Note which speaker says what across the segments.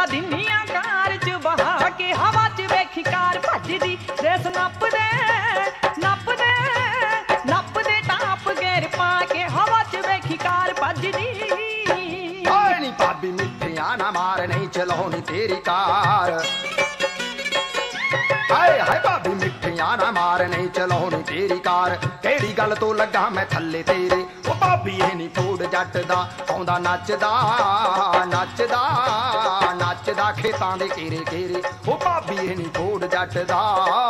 Speaker 1: ਦਿੰਨੀਆਂ ਕਾਰ ਚ ਬਹਾ ਕੇ ਹਵਾ ਚ ਵੇਖੀ ਕਾਰ ਭੱਜਦੀ ਰੇਸ ਨੱਪਦੇ ਨੱਪਦੇ ਨੱਪਦੇ ਟਾਪ ਗੇਰ ਪਾ ਕੇ ਹਵਾ ਚ ਵੇਖੀ ਕਾਰ ਭੱਜਦੀ
Speaker 2: ਓਏ ਨੀ ਭਾਬੀ ਮਿੱਠੀਆਂ ਨਾ ਮਾਰ ਨਹੀਂ ਚਲਾਉਣੀ ਤੇਰੀ ਕਾਰ ਹਾਏ ਹਾਏ ਭਾਬੀ ਮਿੱਠੀਆਂ ਨਾ ਮਾਰ ਨਹੀਂ ਚਲਾਉਣੀ ਤੇਰੀ ਕਾਰ ਕਿਹੜੀ ਗੱਲ ਤੋਂ ਲੱਗਾ ਮੈਂ ਥੱਲੇ ਤੇਰੇ ਉਹ ਭਾਬੀ ਇਹ ਨੀ ਫੂਡ ਜੱਟ ਦਾ ਆਉਂਦਾ ਨੱਚਦਾ ਨੱਚਦਾ ਨੱਚਦਾ ਖੇਤਾਂ ਦੇ ਘੇਰੇ ਘੇਰੇ ਉਹ ਭਾਬੀ ਇਹ ਨੀ ਫੂਡ ਜੱਟ ਦਾ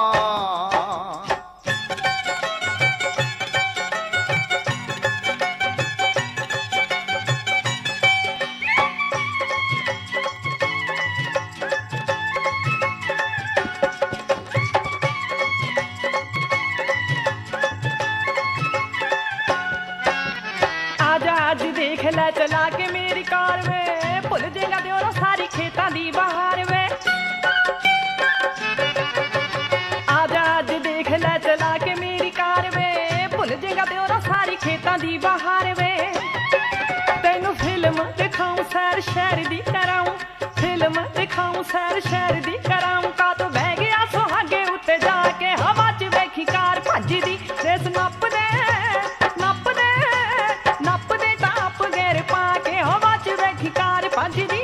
Speaker 1: आज देख ले चला के मेरी कार में भुल जेगा दियोरा सारी खेतां दी बहार वे आज देख ले चला के मेरी कार में भुल जेगा दियोरा सारी खेतां दी बहार वे तेनू फिल्म दिखाऊं सैर शहर दी कराऊं फिल्म दिखाऊं सैर शहर दी कराऊं का तो बह गया सुहागे उत्ते जाके हवा च वेखी कार भजदी रेस नपदे नपदे नपदे टाप गेर पा के हवा च वेखी कार भजदी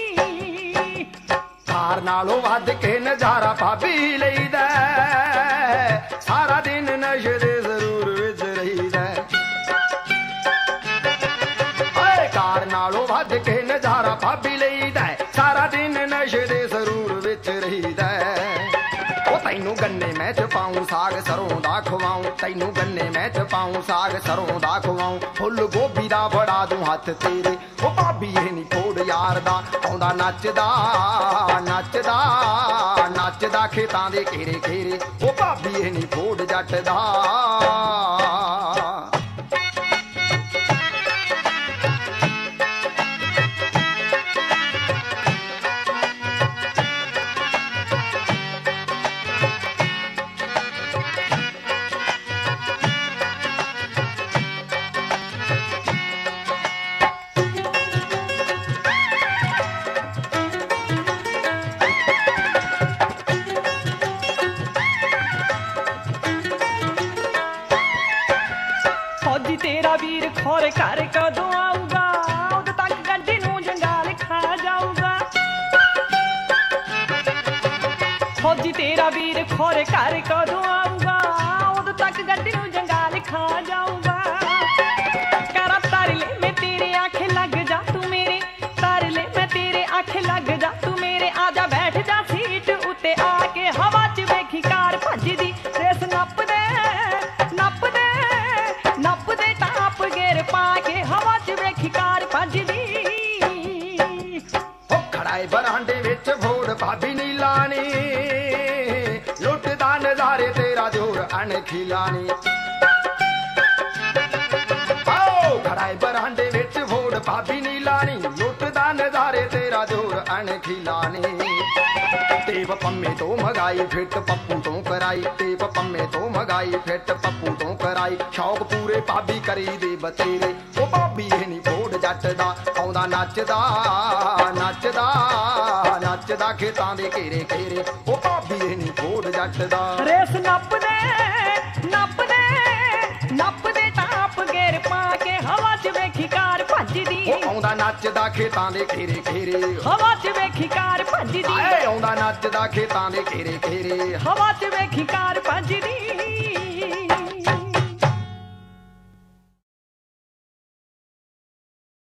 Speaker 2: कार नालों वध के नजारा भाभी लईदा सारा दिन नशे दे जरूर विच रहीदा हाय कार नालों वध के नजारा भाभी लईदा सारा दिन नशे दे जरूर विच रहीदा तैनू गन्ने मैं च पाऊं साग सरों दा खवाऊं तैनू गन्ने मैं च पाऊं साग सरों दा खवाऊं फुल गोभी दा बड़ा दूं हथ तेरे ओ भाभी ये नी फोड़ यार दा आउंदा नचदा नचदा नचदा खेतां दे घेरे घेरे ओ भाभी ये नी फोड़ जट दा
Speaker 1: फौजी तेरा वीर खोर घर कदों आऊगा उद तक गड्डी नू जंगाल खा जाऊगा फौजी तेरा वीर खोर घर कदों आऊगा उद तक गड्डी नू जंगाल खा जाऊगा करा तारले मैं तेरे आंखें लग जा तू मेरे तारले मैं तेरे आंखें लग जा तू मेरे आजा बैठ जा सीट उत्ते आके हवा च वेखी कार भजदी रेस नपदे नपदे नपदे टाप गेर पा के हवा च वेखी कार भजदी
Speaker 2: ओ खड़ाए बरांडे विच भोड़ भाभी नी लानी लुटदा नजारे तेरा जोर अनखी लानी ओ खड़ाए बरांडे विच भोड़ भाभी नी लानी लुटदा नजारे तेरा जोर अनखी लानी टेप पम्मे तो मगाई फिट पप्पू तो कराई टेप पम्मे तो मगाई फिट पप्पू तो कराई शौक पूरे भाभी करी दे बतेरे ओ भाभी ये नी फोड़ जट दा आउंदा नचदा नचदा नचदा खेतां दे घेरे घेरे ओ भाभी ये नी फोड़ जट दा
Speaker 1: रेस नपदे नपदे नपदे टाप गेर पा के हवा च वेखी कार भजदी
Speaker 2: ओ आउंदा नचदा खेतां दे घेरे घेरे
Speaker 1: हवा च वेखी कार भजदी
Speaker 2: आए आउंदा नचदा खेतां दे घेरे घेरे
Speaker 1: हवा च वेखी कार भजदी